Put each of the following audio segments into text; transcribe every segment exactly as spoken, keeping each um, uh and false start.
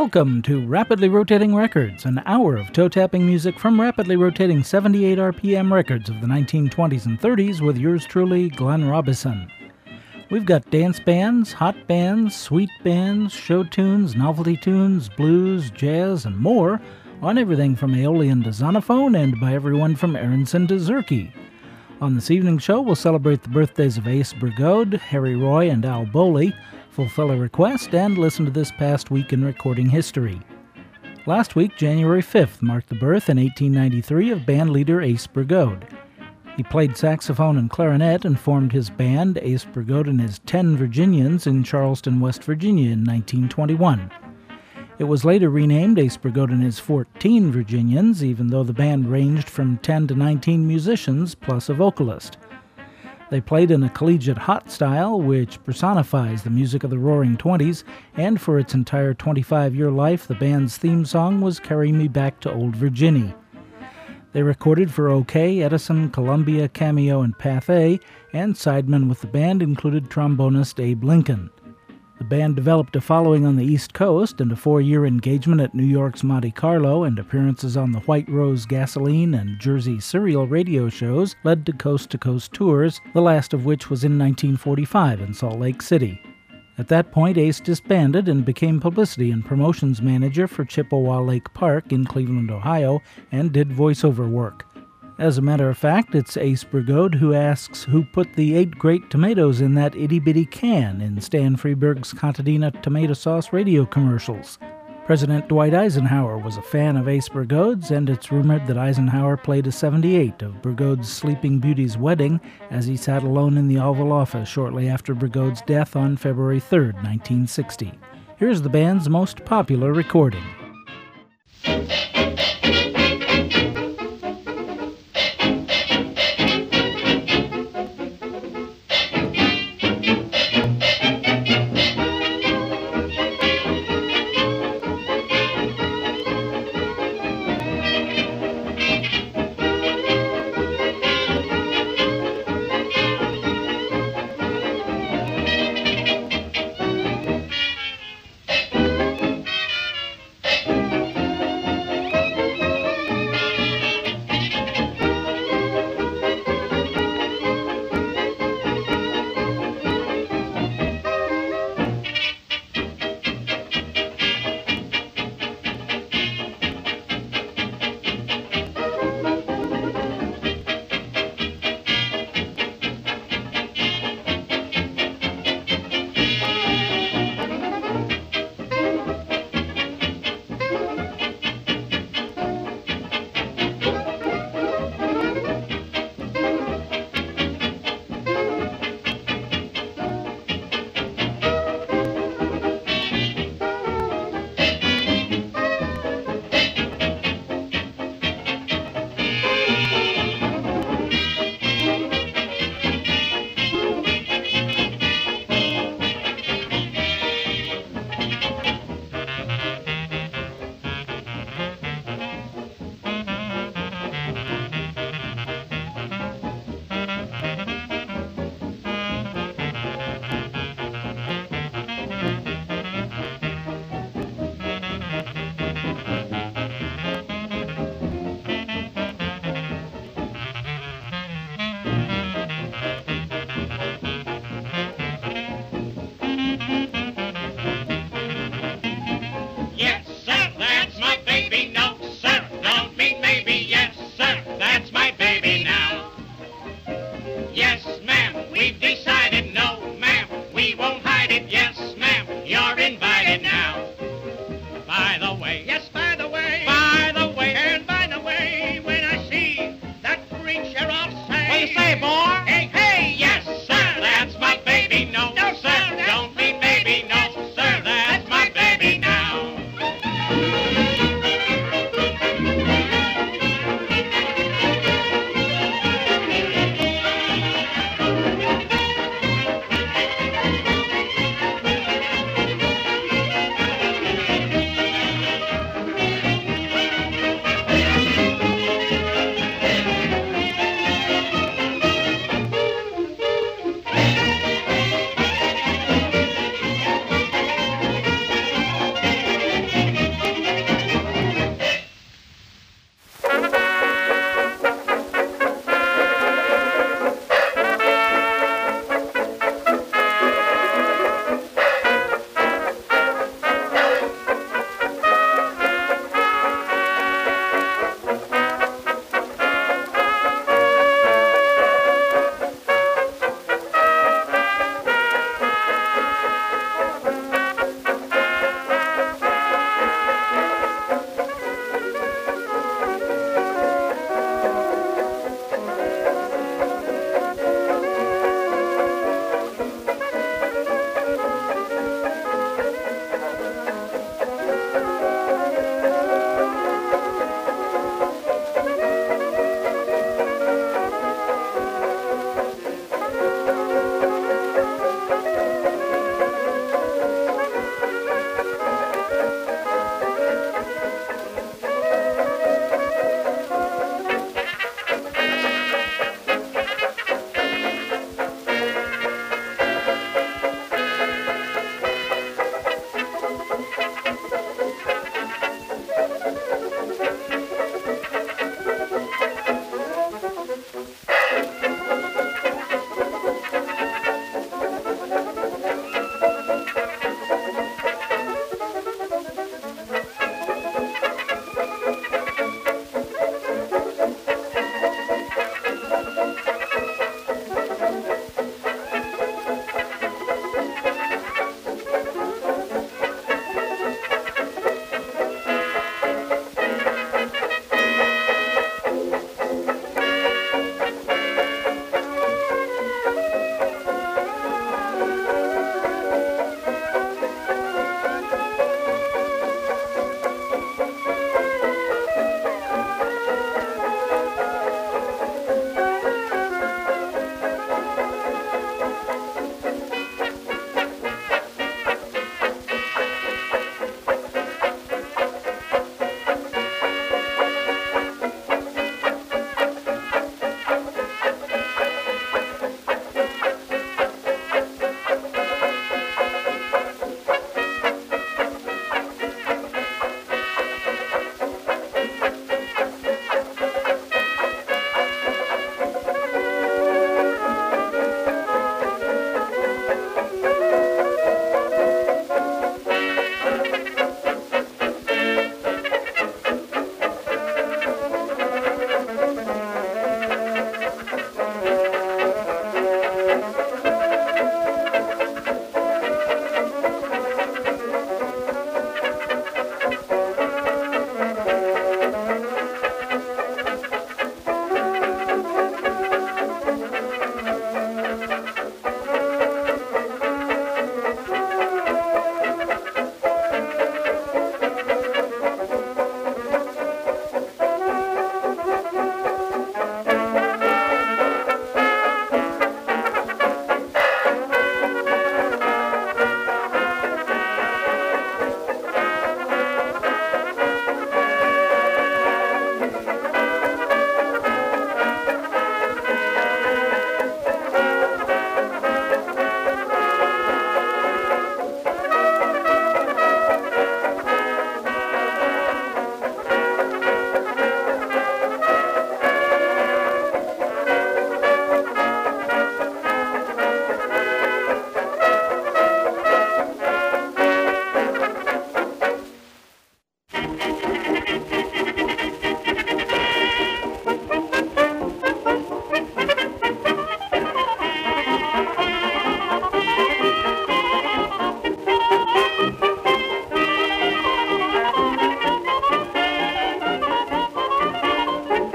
Welcome to Rapidly Rotating Records, an hour of toe-tapping music from rapidly rotating seventy-eight R P M records of the nineteen twenties and thirties with yours truly, Glenn Robison. We've got dance bands, hot bands, sweet bands, show tunes, novelty tunes, blues, jazz, and more on everything from Aeolian to Zonophone and by everyone from Aronson to Zurke. On this evening's show, we'll celebrate the birthdays of Ace Brigode, Harry Roy, and Al Bowley, fulfill a request, and listen to this past week in recording history. Last week, January fifth, marked the birth in eighteen ninety-three of bandleader Ace Brigode. He played saxophone and clarinet and formed his band, Ace Brigode and his Ten Virginians, in Charleston, West Virginia in nineteen twenty-one. It was later renamed Ace Brigode and his Fourteen Virginians, even though the band ranged from ten to nineteen musicians, plus a vocalist. They played in a collegiate hot style, which personifies the music of the Roaring Twenties, and for its entire twenty-five-year life, the band's theme song was Carry Me Back to Old Virginny. They recorded for OK, Edison, Columbia, Cameo, and Pathé, and sidemen with the band included trombonist Abe Lincoln. The band developed a following on the East Coast, and a four-year engagement at New York's Monte Carlo and appearances on the White Rose Gasoline and Jersey Serial radio shows led to coast-to-coast tours, the last of which was in nineteen forty-five in Salt Lake City. At that point, Ace disbanded and became publicity and promotions manager for Chippewa Lake Park in Cleveland, Ohio, and did voiceover work. As a matter of fact, it's Ace Brigode who asks who put the eight great tomatoes in that itty-bitty can in Stan Freberg's Contadina tomato sauce radio commercials. President Dwight Eisenhower was a fan of Ace Brigode's, and it's rumored that Eisenhower played a seventy-eight of Brigode's Sleeping Beauty's wedding as he sat alone in the Oval Office shortly after Brigode's death on February third, nineteen sixty. Here's the band's most popular recording.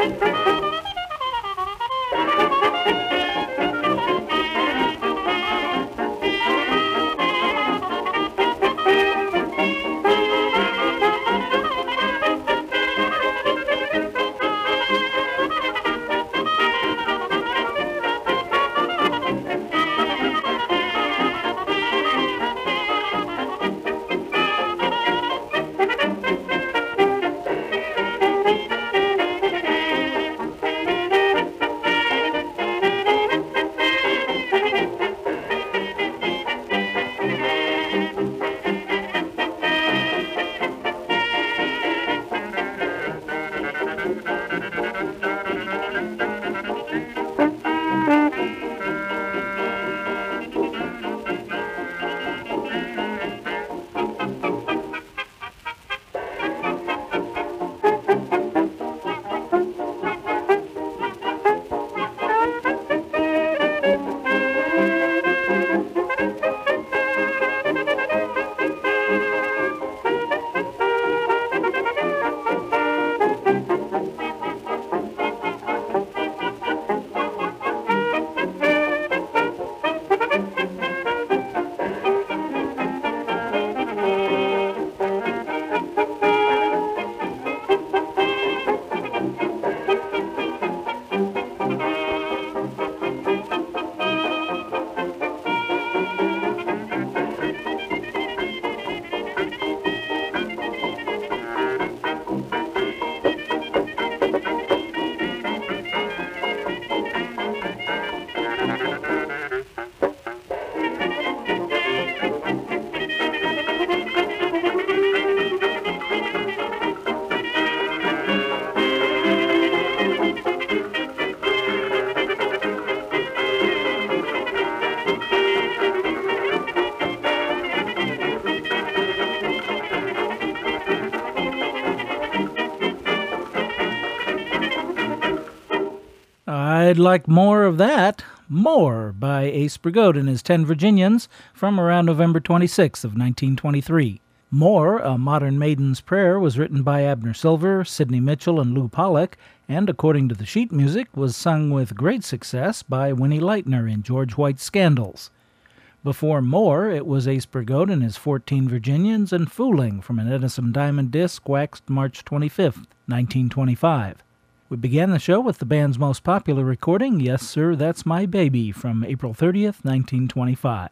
I'd like more of that. More by Ace Brigode and his Ten Virginians from around November twenty-sixth of nineteen twenty-three. More, A Modern Maiden's Prayer, was written by Abner Silver, Sidney Mitchell, and Lou Pollack, and according to the sheet music, was sung with great success by Winnie Leitner in George White's Scandals. Before More, it was Ace Brigode and his Fourteen Virginians and Fooling from an Edison Diamond disc waxed March twenty-fifth, nineteen twenty-five. We began the show with the band's most popular recording, Yes Sir, That's My Baby, from April thirtieth, nineteen twenty-five.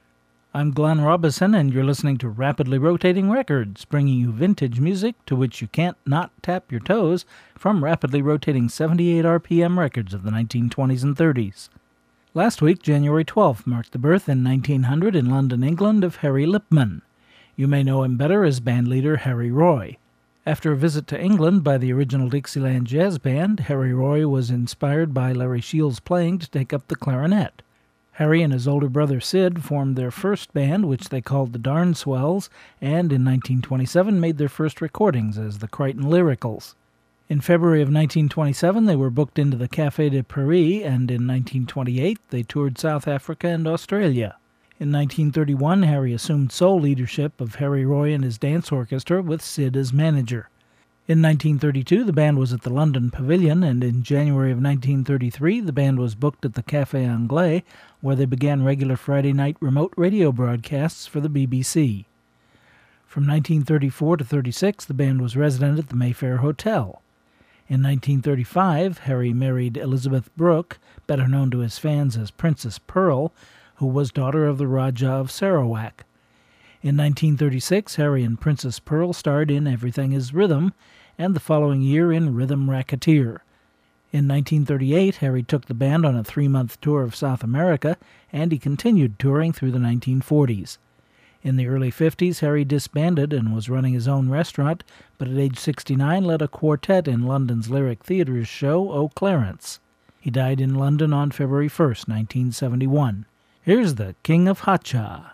I'm Glenn Robison, and you're listening to Rapidly Rotating Records, bringing you vintage music to which you can't not tap your toes from rapidly rotating seventy-eight R P M records of the nineteen twenties and thirties. Last week, January twelfth, marked the birth in nineteen hundred in London, England, of Harry Lipman. You may know him better as bandleader Harry Roy. After a visit to England by the original Dixieland Jazz Band, Harry Roy was inspired by Larry Shields' playing to take up the clarinet. Harry and his older brother Sid formed their first band, which they called the Darn Swells, and in nineteen twenty-seven made their first recordings as the Crichton Lyricals. In February of nineteen twenty-seven, they were booked into the Café de Paris, and in nineteen twenty-eight, they toured South Africa and Australia. In nineteen thirty-one, Harry assumed sole leadership of Harry Roy and his dance orchestra, with Sid as manager. In nineteen thirty-two, the band was at the London Pavilion, and in January of nineteen thirty-three, the band was booked at the Café Anglais, where they began regular Friday night remote radio broadcasts for the B B C. From nineteen thirty-four to thirty-six, the band was resident at the Mayfair Hotel. In nineteen thirty-five, Harry married Elizabeth Brooke, better known to his fans as Princess Pearl, who was daughter of the Rajah of Sarawak. In nineteen thirty-six, Harry and Princess Pearl starred in Everything Is Rhythm, and the following year in Rhythm Racketeer. In nineteen thirty-eight, Harry took the band on a three-month tour of South America, and he continued touring through the nineteen forties. In the early fifties, Harry disbanded and was running his own restaurant, but at age sixty-nine led a quartet in London's Lyric Theatre's show, O Clarence. He died in London on February first, nineteen seventy-one. Here's the King of Hacha.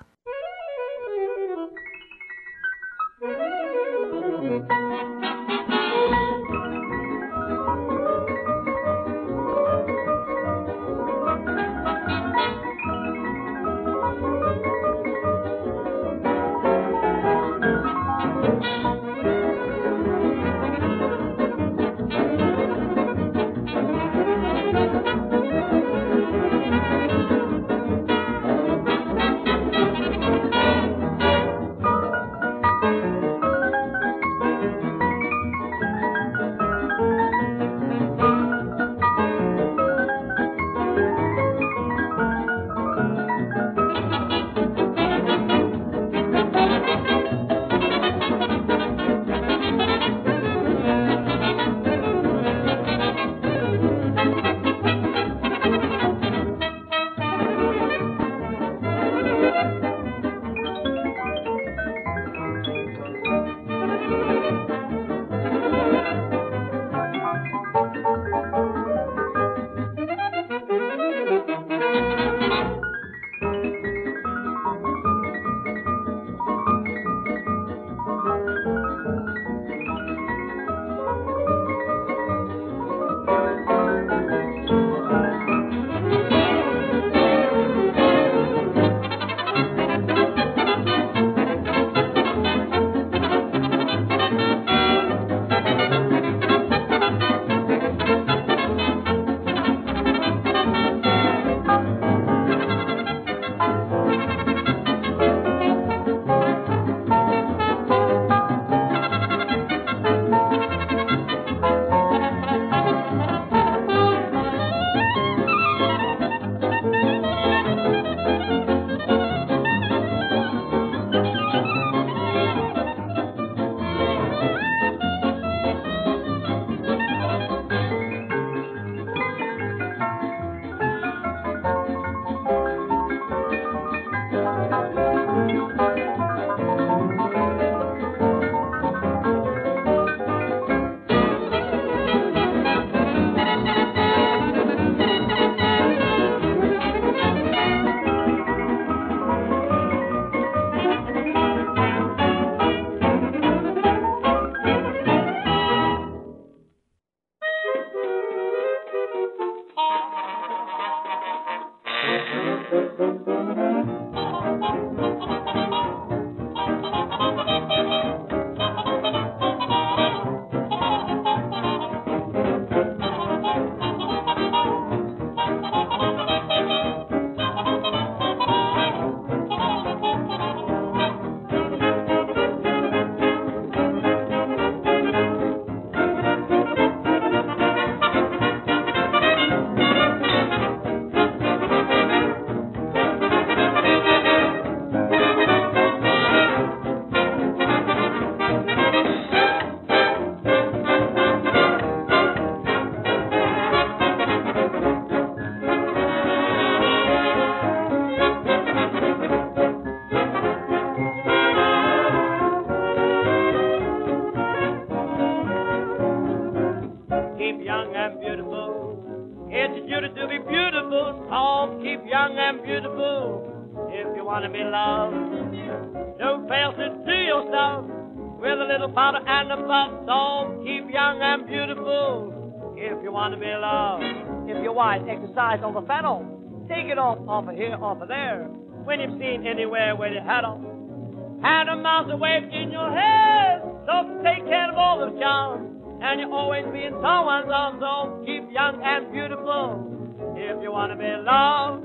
keep young and beautiful. It's a duty to be beautiful, so keep young and beautiful. If you want to be loved, don't fail to do your stuff with a little powder and a puff. So keep young and beautiful if you want to be loved. If you're wise, exercise on the fennel. Take it off, off of here, off of there. When you've seen anywhere where you had them, had a mouse away in your head. So take care of all those charms, and you'll always be in someone's arms. So keep young and beautiful if you want to be loved.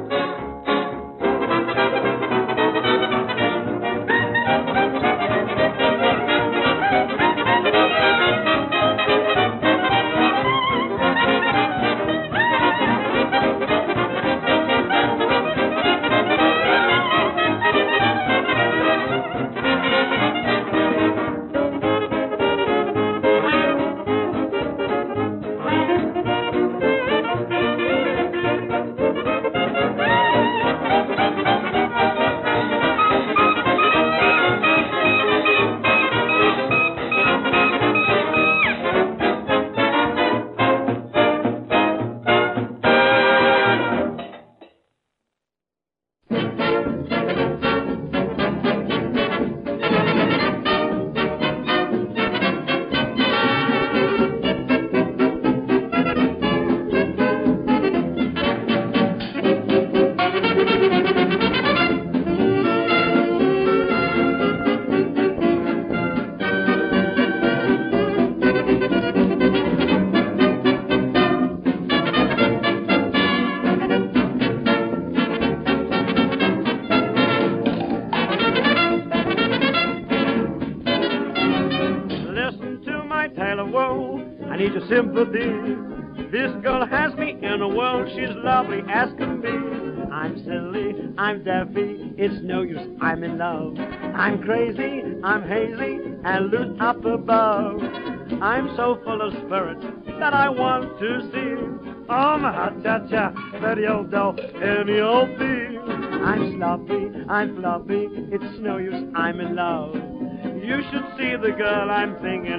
Sympathy. This girl has me in a world, she's lovely as can be. I'm silly, I'm daffy, it's no use, I'm in love. I'm crazy, I'm hazy, and loose up above. I'm so full of spirit that I want to see. Oh, my hot-cha-cha, very old doll, any old thing. I'm sloppy, I'm floppy, it's no use, I'm in love. You should see the girl I'm thinking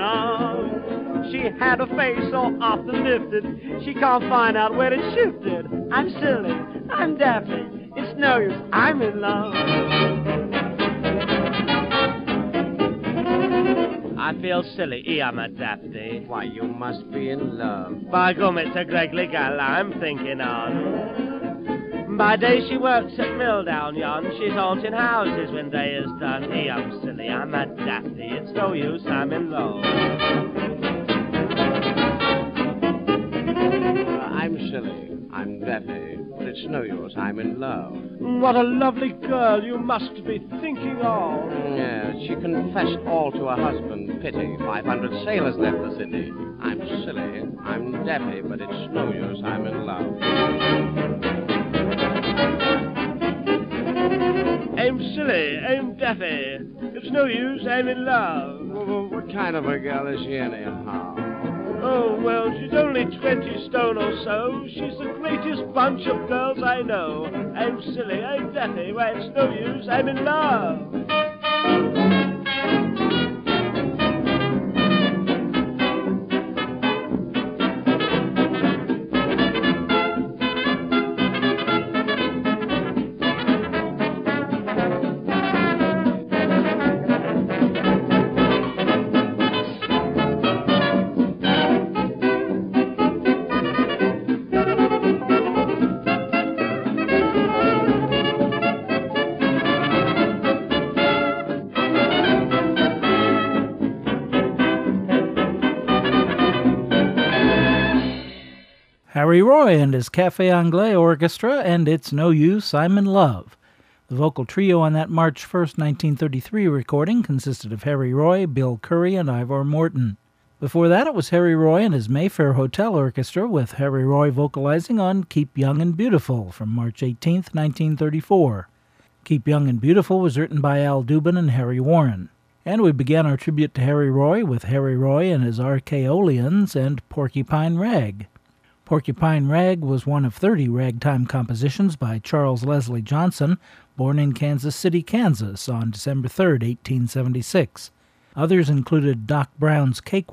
of. She had a face so often lifted, she can't find out where it shifted. I'm silly, I'm daffy, it's no use, I'm in love. I feel silly, I'm a daffy. Why, you must be in love. By gum, it's a Gregley gal I'm thinking on. By day she works at mill down yon. She's haunting houses when day is done. Hey, I'm silly, I'm a daffy. It's no use, I'm in love. Uh, I'm silly, I'm daffy, but it's no use, I'm in love. What a lovely girl you must be thinking of. Yes, she confessed all to her husband. Pity, five hundred sailors left the city. I'm silly, I'm daffy, but it's no use, I'm in love. I'm silly, I'm daffy. It's no use, I'm in love. Well, what kind of a girl is she anyhow? Oh, well, she's only twenty stone or so. She's the greatest bunch of girls I know. I'm silly, I'm daffy. Why, it's no use, I'm in love. Harry Roy and his Café Anglais Orchestra, and It's No Use, I'm in Love. The vocal trio on that March first, nineteen thirty-three recording consisted of Harry Roy, Bill Curry, and Ivor Morton. Before that, it was Harry Roy and his Mayfair Hotel Orchestra, with Harry Roy vocalizing on Keep Young and Beautiful from March eighteenth, nineteen thirty-four. Keep Young and Beautiful was written by Al Dubin and Harry Warren. And we began our tribute to Harry Roy with Harry Roy and his Archaeolians and Porcupine Rag. Porcupine Rag was one of thirty ragtime compositions by Charles Leslie Johnson, born in Kansas City, Kansas, on December third, eighteen seventy-six. Others included Doc Brown's Cakewalk,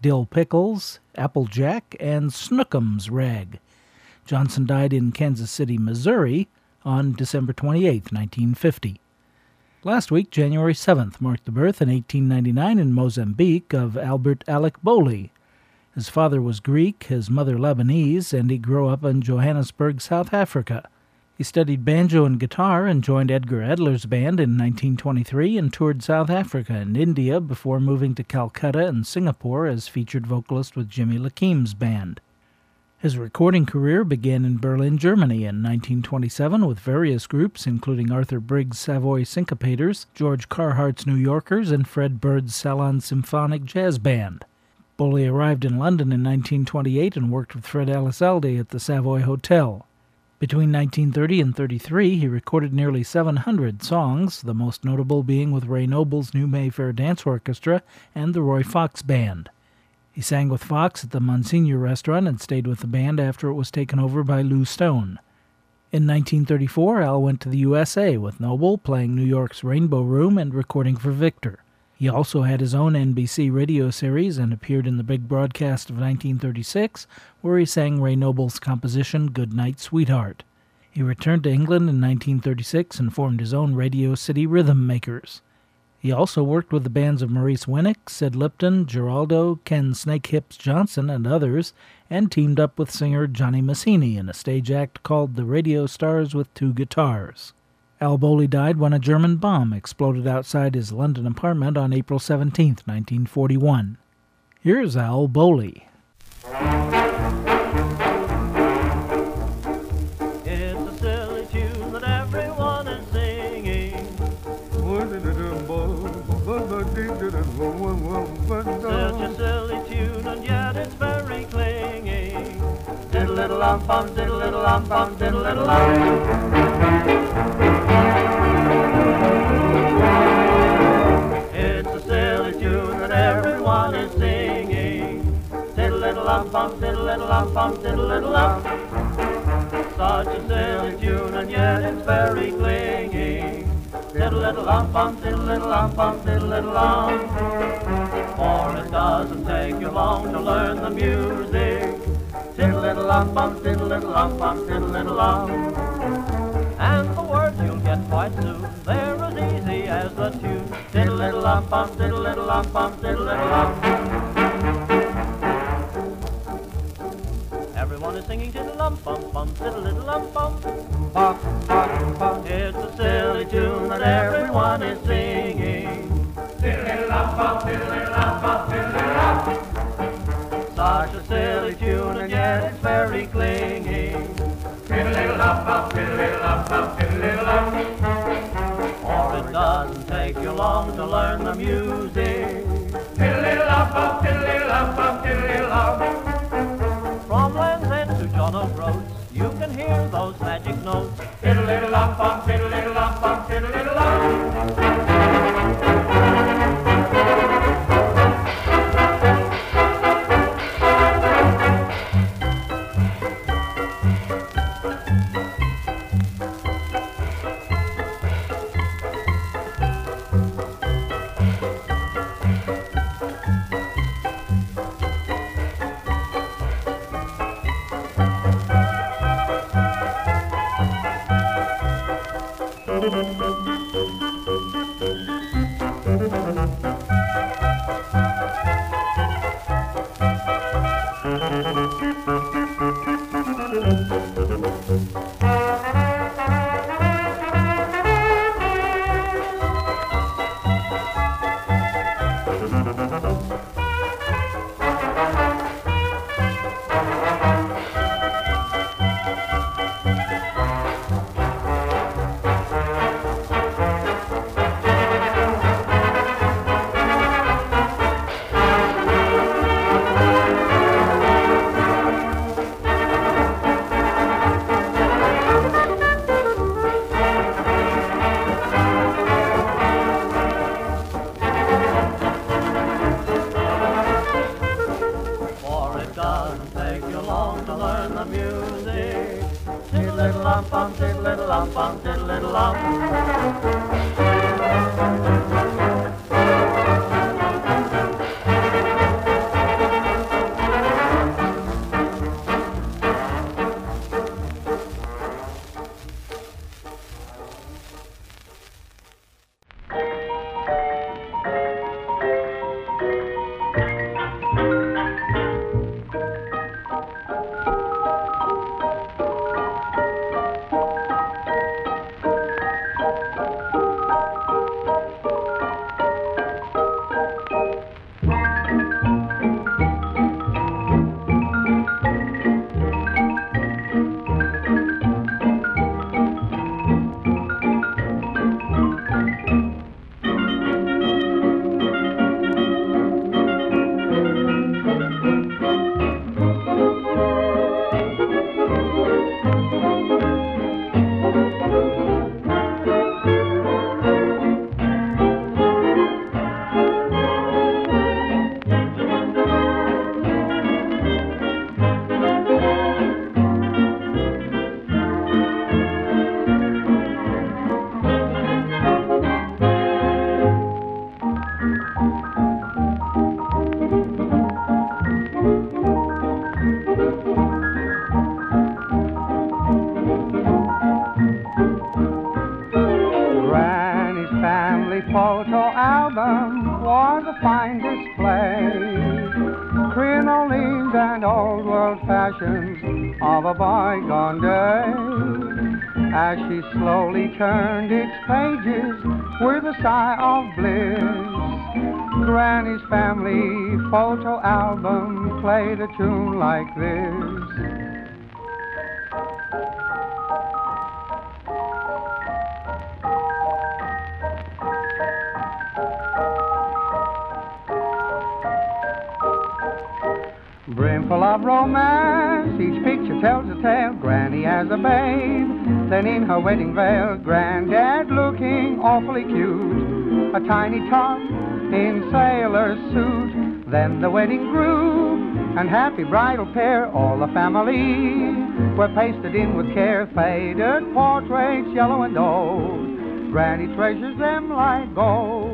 Dill Pickles, Applejack, and Snookums Rag. Johnson died in Kansas City, Missouri, on December twenty-eighth, nineteen fifty. Last week, January seventh, marked the birth in eighteen ninety-nine in Mozambique of Albert Alec Bowley. His father was Greek, his mother Lebanese, and he grew up in Johannesburg, South Africa. He studied banjo and guitar and joined Edgar Edler's band in nineteen twenty-three and toured South Africa and India before moving to Calcutta and Singapore as featured vocalist with Jimmy Lakeem's band. His recording career began in Berlin, Germany in nineteen twenty-seven with various groups including Arthur Briggs' Savoy Syncopators, George Carhart's New Yorkers, and Fred Bird's Salon Symphonic Jazz Band. Bowley arrived in London in nineteen twenty-eight and worked with Fred Elizalde at the Savoy Hotel. Between nineteen thirty and thirty-three, he recorded nearly seven hundred songs, the most notable being with Ray Noble's New Mayfair Dance Orchestra and the Roy Fox Band. He sang with Fox at the Monsignor Restaurant and stayed with the band after it was taken over by Lou Stone. In nineteen thirty-four, Al went to the U S A with Noble, playing New York's Rainbow Room and recording for Victor. He also had his own N B C radio series and appeared in the big broadcast of nineteen thirty-six, where he sang Ray Noble's composition Good Night, Sweetheart. He returned to England in nineteen thirty-six and formed his own Radio City Rhythm Makers. He also worked with the bands of Maurice Winnick, Sid Lipton, Geraldo, Ken Snake Hips Johnson, and others, and teamed up with singer Johnny Massini in a stage act called The Radio Stars with Two Guitars. Al Bowley died when a German bomb exploded outside his London apartment on April seventeenth, nineteen forty-one. Here's Al Bowley. It's a silly tune that everyone is singing. Such a silly tune, and yet it's very clinging. Diddle-diddle-um-bum, diddle-diddle-um-bum, diddle-diddle-um. It's a silly tune that everyone is singing. Diddle-diddle-um-bum, diddle-diddle-um-bum, diddle-diddle-um. Such a silly tune, and yet it's very clinging. Diddle-diddle-um-bum, diddle-diddle-um-bum, diddle-diddle-um. For it doesn't take you long to learn the music. Diddle-diddle-um-bum, diddle-diddle-um-bum, diddle-diddle-um. And the words you'll get quite soon, they're as easy as the tune. Diddle-diddle-um-bum, diddle-diddle-um-bum, diddle-diddle-um. Everyone is singing diddle-um-bum-bum, diddle-diddle-um-bum. It's a silly tune that everyone is singing. Diddle-diddle-um-bum, diddle-diddle-um-bum, diddle-diddle-um. Such a silly tune, and yet it's very clinging. Diddle-diddle-um-bum, diddle-diddle-um-bum, diddle-diddle-um. For it doesn't take you long to learn the music. Diddle-diddle-um-bum, diddle-diddle-um-bum, diddle-diddle-um. From Land's End to John O'Groats, you can hear those magic notes. Diddle-diddle-um-bum, diddle-diddle-um-bum, diddle-diddle-um. old world fashions of a bygone day. As she slowly turned its pages with a sigh of bliss, Granny's family photo album played a tune like this. Brimful of romance, each picture tells a tale. Granny as a babe, then in her wedding veil, Granddad looking awfully cute, a tiny tot in sailor suit. Then the wedding grew, and happy bridal pair, all the family were pasted in with care. Faded portraits, yellow and old, Granny treasures them like gold.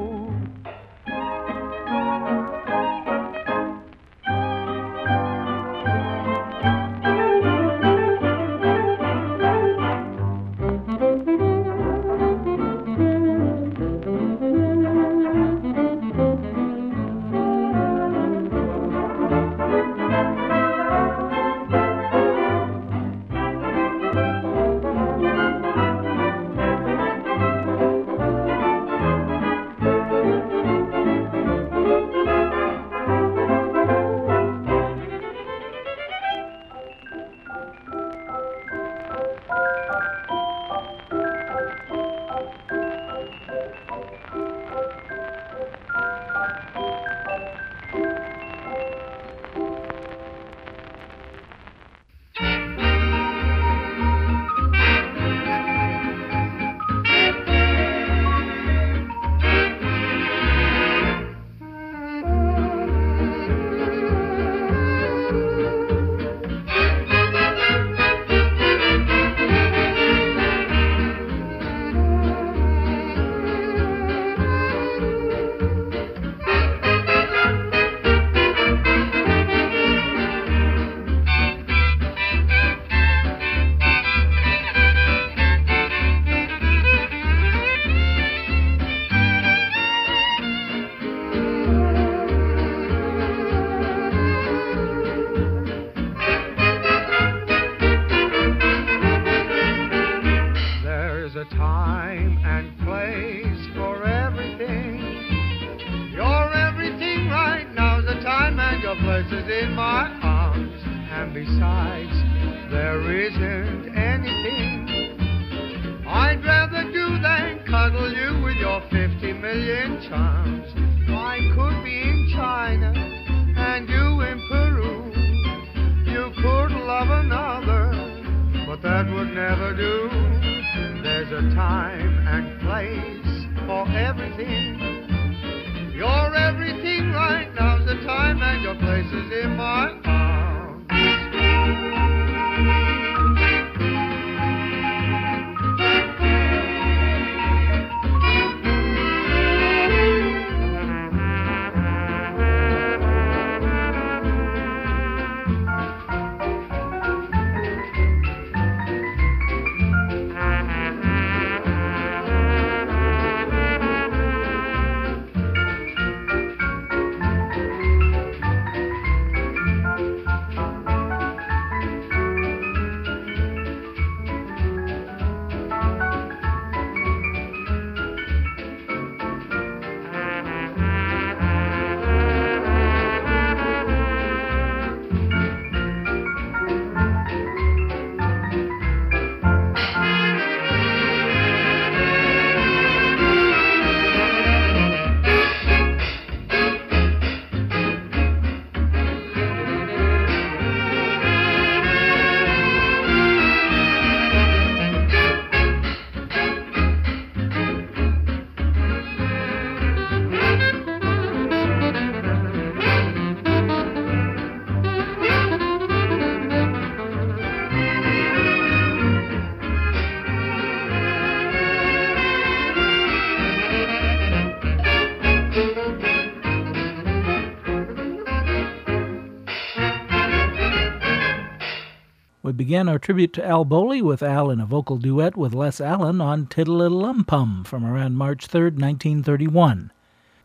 We began our tribute to Al Bowley with Al in a vocal duet with Les Allen on Tiddle-Iddle-Lum-Pum from around March third, nineteen thirty-one.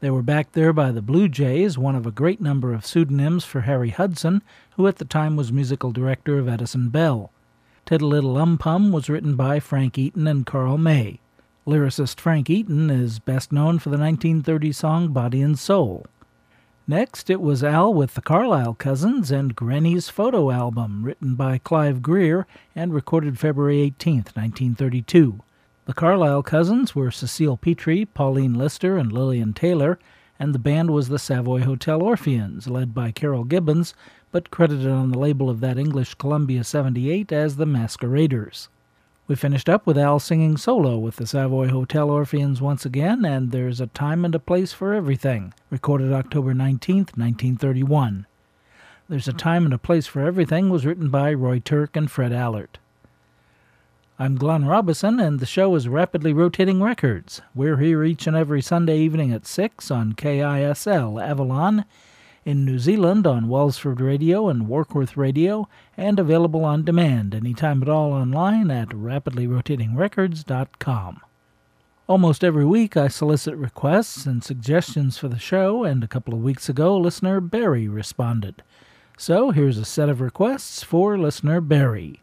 They were backed there by the Blue Jays, one of a great number of pseudonyms for Harry Hudson, who at the time was musical director of Edison Bell. Tiddle-Iddle Um-Pum was written by Frank Eaton and Carl May. Lyricist Frank Eaton is best known for the nineteen thirty song Body and Soul. Next, it was Al with the Carlisle Cousins and Granny's Photo Album, written by Clive Greer and recorded February eighteenth, nineteen thirty-two. The Carlisle Cousins were Cecile Petrie, Pauline Lister, and Lillian Taylor, and the band was the Savoy Hotel Orpheans, led by Carol Gibbons, but credited on the label of that English Columbia seventy-eight as the Masqueraders. We finished up with Al singing solo with the Savoy Hotel Orpheans once again, and There's a Time and a Place for Everything, recorded October nineteenth, nineteen thirty-one. There's a Time and a Place for Everything was written by Roy Turk and Fred Allert. I'm Glenn Robison, and the show is Rapidly Rotating Records. We're here each and every Sunday evening at six on K I S L Avalon, in New Zealand on Wellsford Radio and Warkworth Radio, and available on demand anytime at all online at rapidly rotating records dot com. Almost every week I solicit requests and suggestions for the show, and a couple of weeks ago listener Barry responded. So here's a set of requests for listener Barry.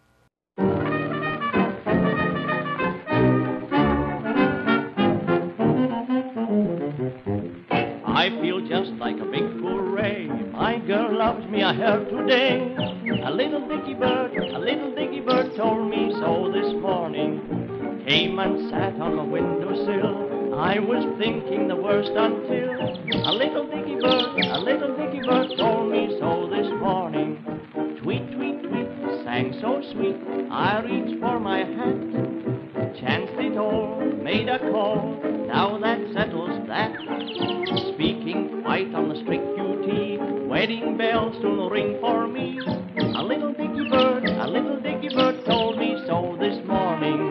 I feel just like a big hooray. My girl loves me, I heard today. A little dicky bird, a little dicky bird told me so this morning. Came and sat on my windowsill. I was thinking the worst until a little dicky bird, a little dicky bird told me so this morning. Tweet, tweet, tweet, sang so sweet. I reached for my hat, chanced it all, made a call. Now that settles that. Speaking quite on the strict duty, wedding bells soon ring for me. A little dicky bird, a little dicky bird told me so this morning.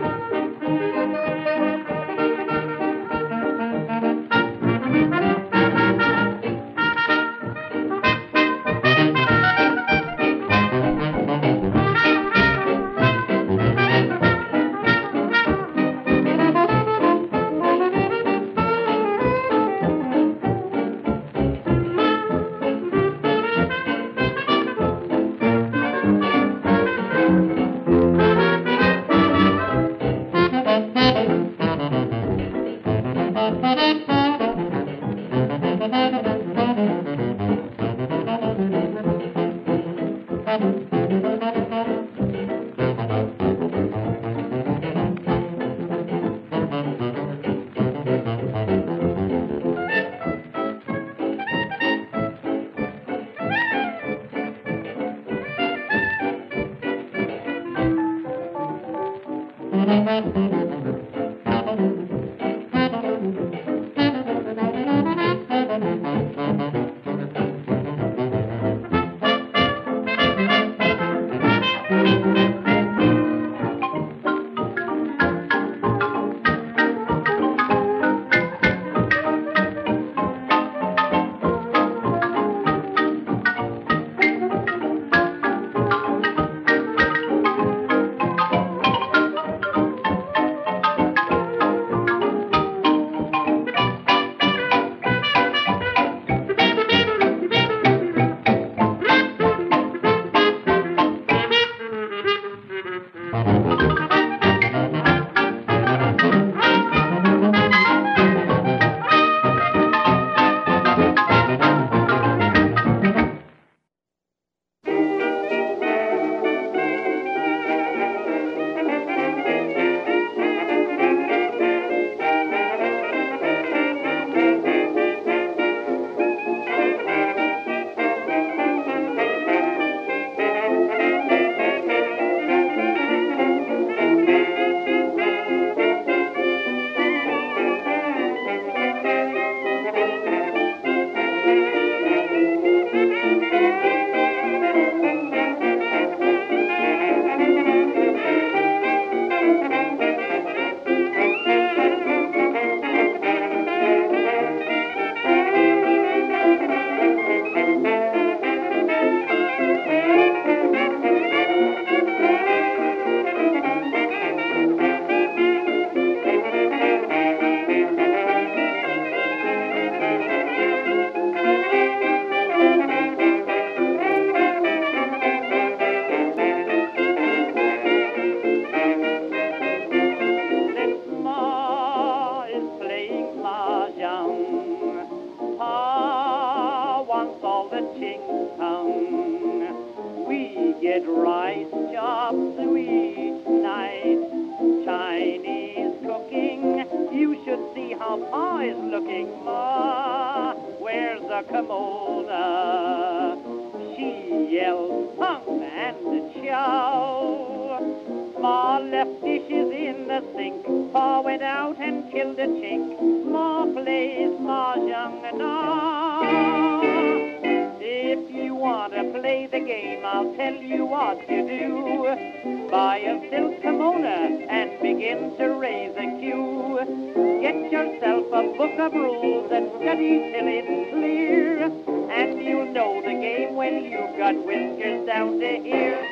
get rice chops each night. Chinese cooking, you should see how Pa is looking. Ma, where's the kimono? She yells pung and chow. Ma left dishes in the sink. Pa went out and killed a chink. Ma plays mahjong now. If you want to play the game, I'll tell you what to do. Buy a silk kimono and begin to raise a cue. Get yourself a book of rules and study till it's clear. And you'll know the game when you've got whiskers down to here.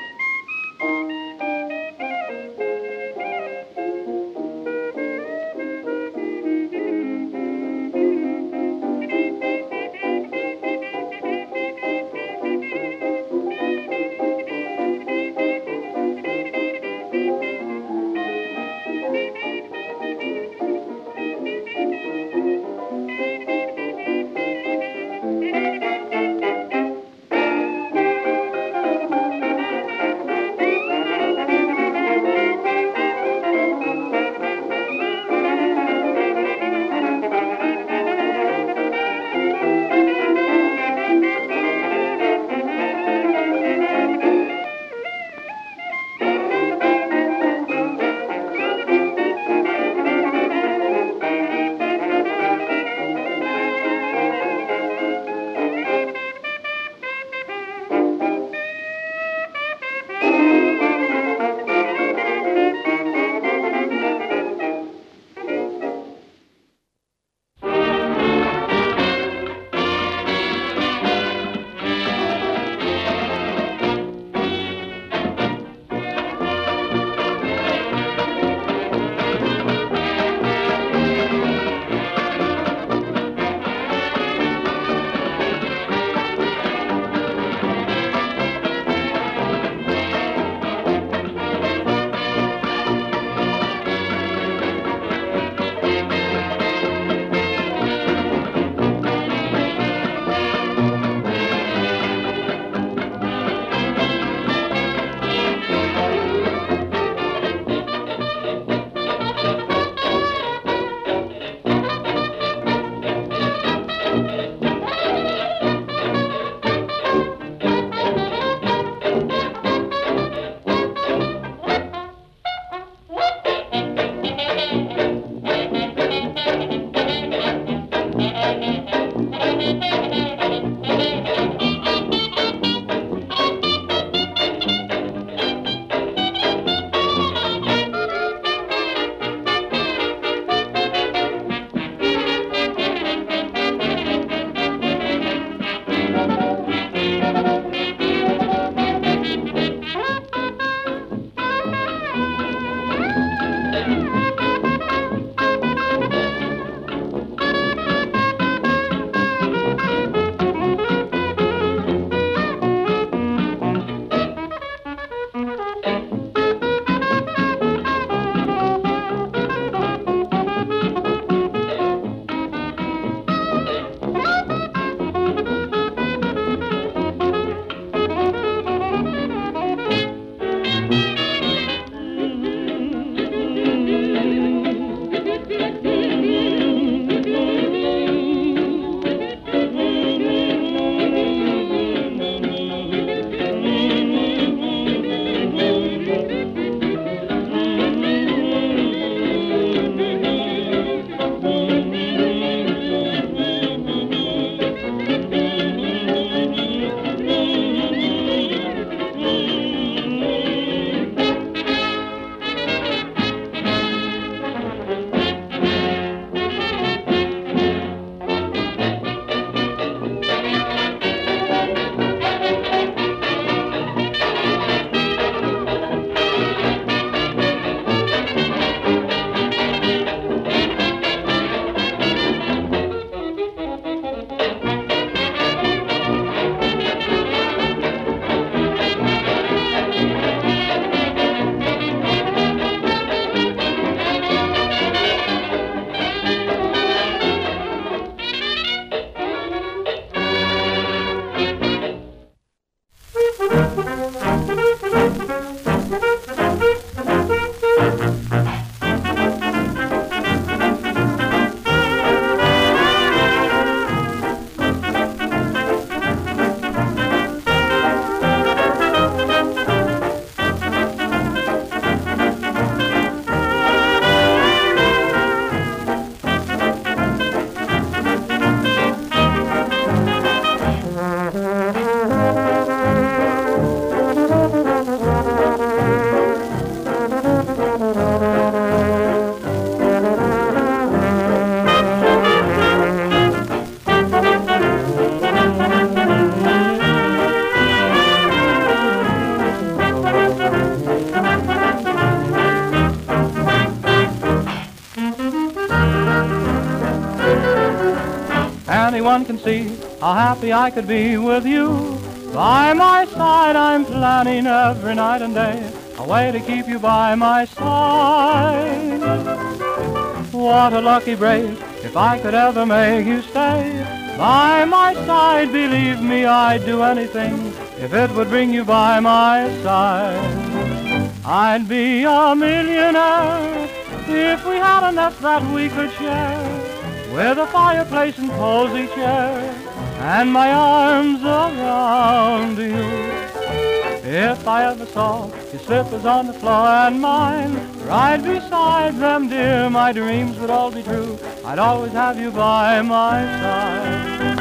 Anyone can see how happy I could be with you. By my side I'm planning every night and day a way to keep you by my side. What a lucky break if I could ever make you stay by my side. Believe me, I'd do anything if it would bring you by my side. I'd be a millionaire if we had a nest that we could share, with a fireplace and cozy chair, and my arms around you. If I ever saw your slippers on the floor and mine right beside them, dear, my dreams would all be true. I'd always have you by my side.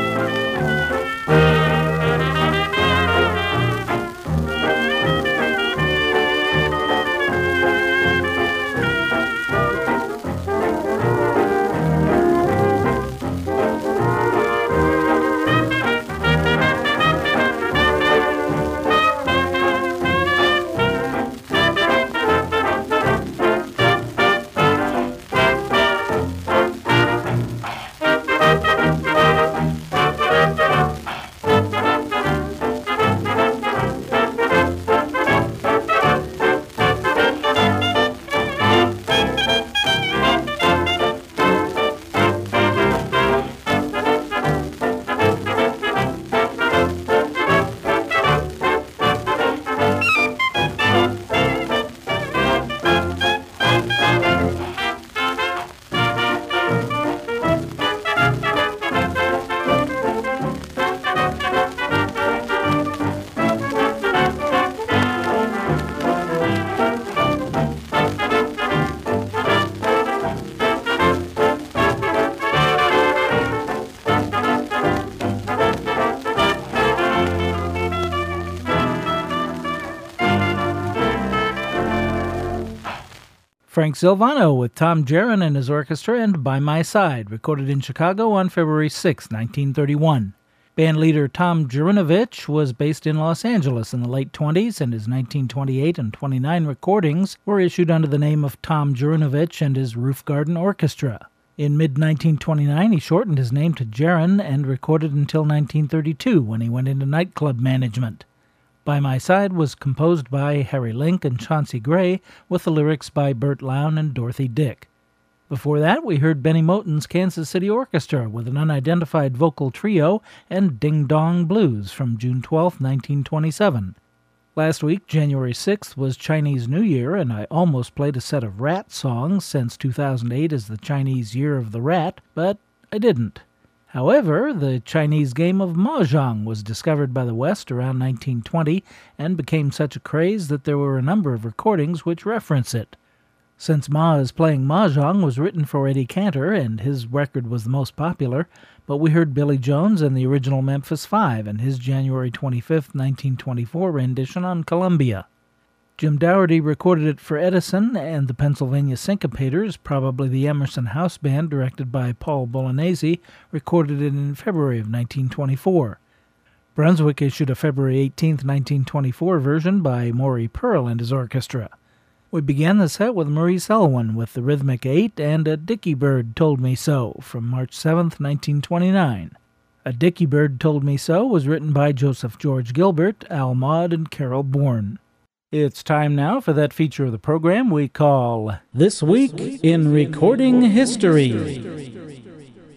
Frank Silvano with Tom Jaron and his orchestra and By My Side, recorded in Chicago on February sixth, nineteen thirty-one. Bandleader Tom Jurinovich was based in Los Angeles in the late twenties, and his nineteen twenty-eight and twenty-nine recordings were issued under the name of Tom Jurinovich and his Roof Garden Orchestra. In mid nineteen twenty-nine, he shortened his name to Jaron and recorded until nineteen thirty-two, when he went into nightclub management. By My Side was composed by Harry Link and Chauncey Gray, with the lyrics by Bert Lown and Dorothy Dick. Before that, we heard Benny Moten's Kansas City Orchestra with an unidentified vocal trio and Ding Dong Blues from June twelfth, nineteen twenty-seven. Last week, January sixth, was Chinese New Year, and I almost played a set of rat songs since two thousand eight is the Chinese Year of the Rat, but I didn't. However, the Chinese game of mahjong was discovered by the West around nineteen twenty and became such a craze that there were a number of recordings which reference it. Since Ma is Playing Mahjong was written for Eddie Cantor, and his record was the most popular, but we heard Billy Jones and the original Memphis Five and his January twenty-fifth, nineteen twenty-four rendition on Columbia. Jim Dougherty recorded it for Edison and the Pennsylvania Syncopators. Probably the Emerson House Band, directed by Paul Bolognese, recorded it in February of nineteen twenty-four. Brunswick issued a February eighteenth, nineteen twenty-four version by Maury Pearl and his orchestra. We began the set with Maurice Elwyn with the Rhythmic Eight and A Dicky Bird Told Me So from March seventh, nineteen twenty-nine. A Dicky Bird Told Me So was written by Joseph George Gilbert, Al Maude, and Carol Bourne. It's time now for that feature of the program we call This Week in Recording History.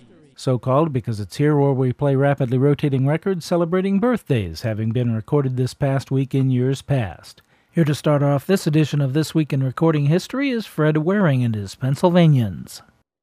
so called because it's here where we play rapidly rotating records celebrating birthdays having been recorded this past week in years past. Here to start off this edition of This Week in Recording History is Fred Waring and his Pennsylvanians.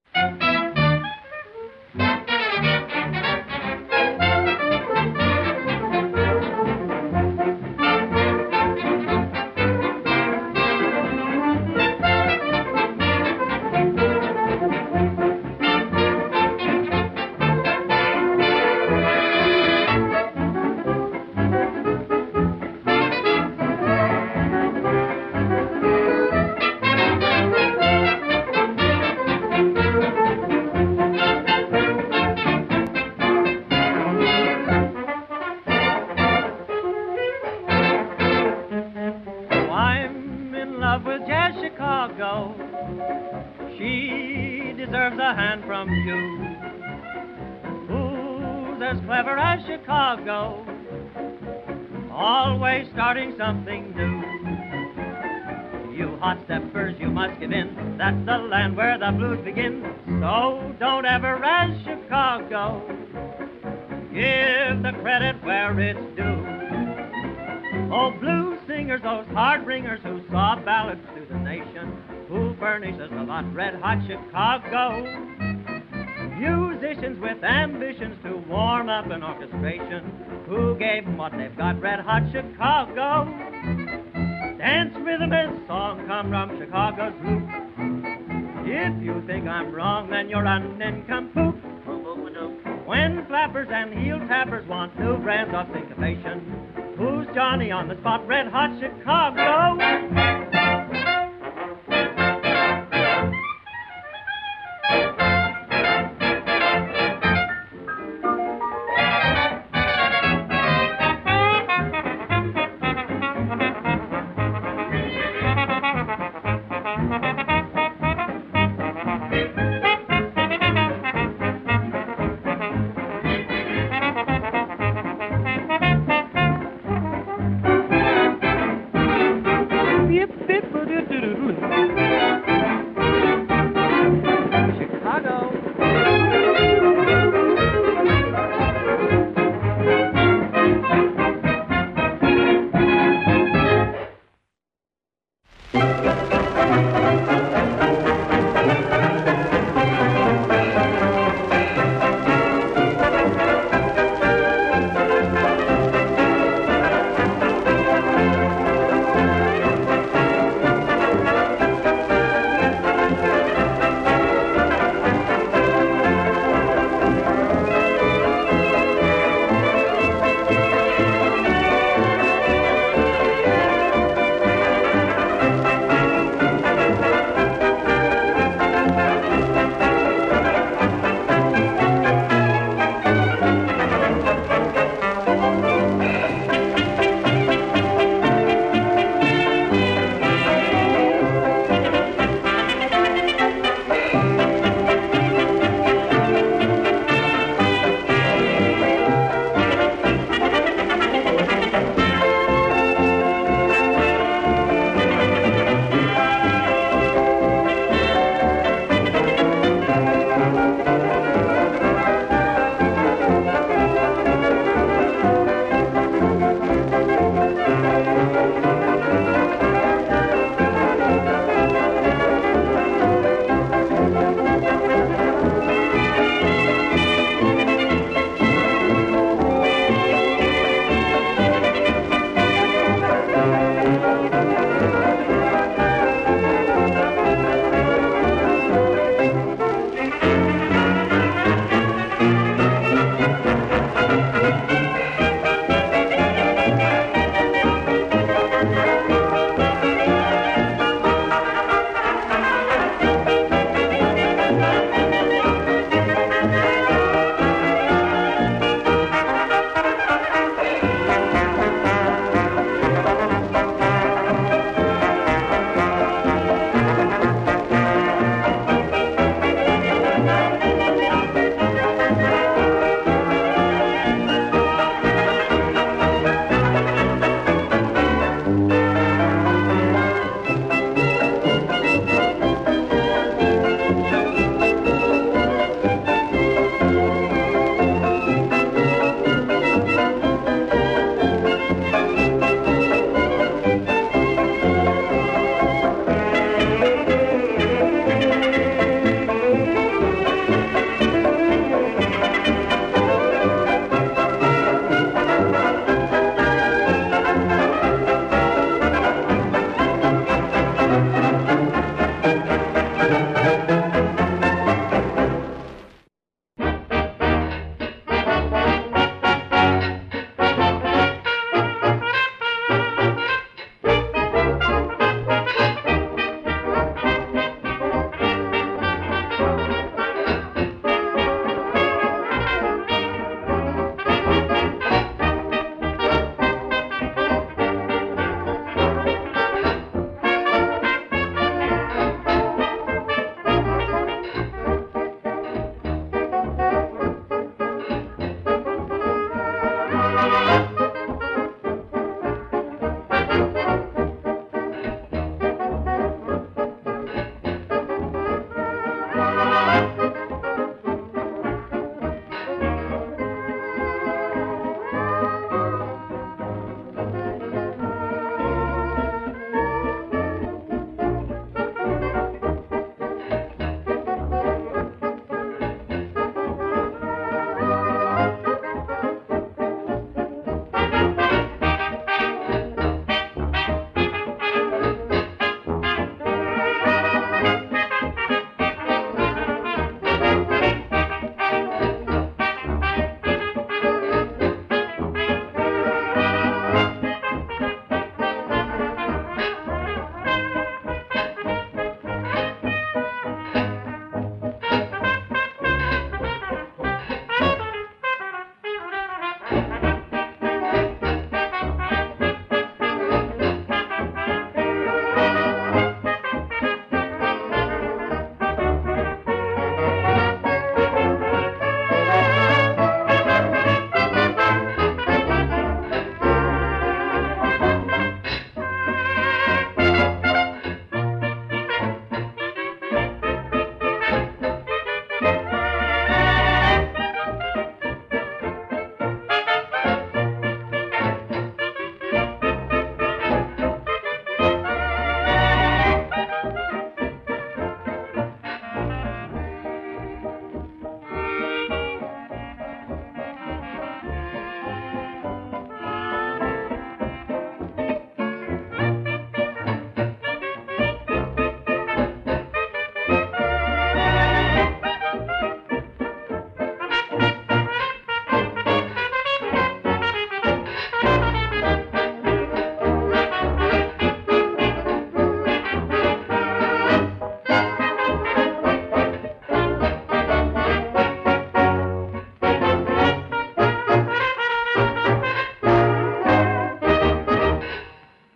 Always starting something new. You hot steppers, you must give in. That's the land where the blues begin. So don't ever rash Chicago. Give the credit where it's due. Oh, blues singers, those hard ringers who saw ballads through the nation, who furnish us a hot, red hot Chicago. Musicians with ambitions to warm up an orchestration, who gave them what they've got, red hot Chicago. Dance rhythm and song come from Chicago's roots. If you think I'm wrong, then you're a nincompoop. When flappers and heel tappers want new brands of syncopation, who's Johnny on the spot, red hot Chicago?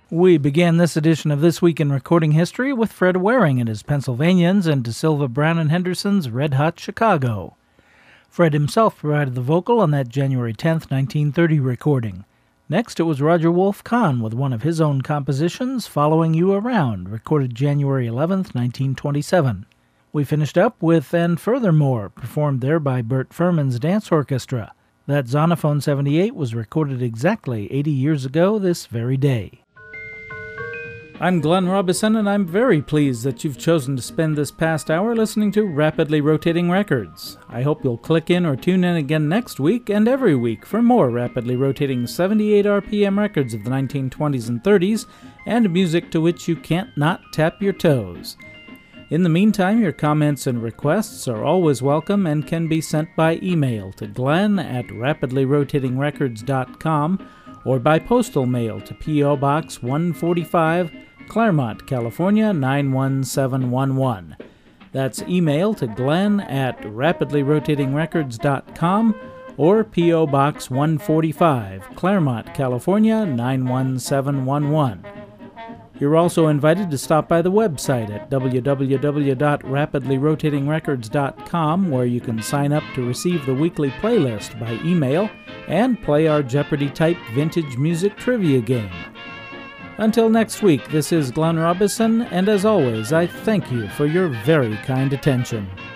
We began this edition of This Week in Recording History with Fred Waring and his Pennsylvanians and DeSilva, Brown and Henderson's Red Hot Chicago. Fred himself provided the vocal on that January tenth, nineteen thirty recording. Next, it was Roger Wolf Kahn with one of his own compositions, Following You Around, recorded January eleventh, nineteen twenty-seven. We finished up with And Furthermore, performed there by Bert Furman's Dance Orchestra. That Zonophone seventy-eight was recorded exactly eighty years ago this very day. I'm Glenn Robison, and I'm very pleased that you've chosen to spend this past hour listening to Rapidly Rotating Records. I hope you'll click in or tune in again next week and every week for more rapidly rotating seventy-eight R P M records of the nineteen twenties and thirties and music to which you can't not tap your toes. In the meantime, your comments and requests are always welcome and can be sent by email to glenn at rapidly rotating records dot com or by postal mail to P O. Box one forty-five, Claremont, California nine one seven one one. That's email to glenn at rapidly rotating records dot com or P O. Box one forty-five, Claremont, California nine one seven one one. You're also invited to stop by the website at w w w dot rapidly rotating records dot com, where you can sign up to receive the weekly playlist by email and play our Jeopardy-type vintage music trivia game. Until next week, this is Glenn Robison, and as always, I thank you for your very kind attention.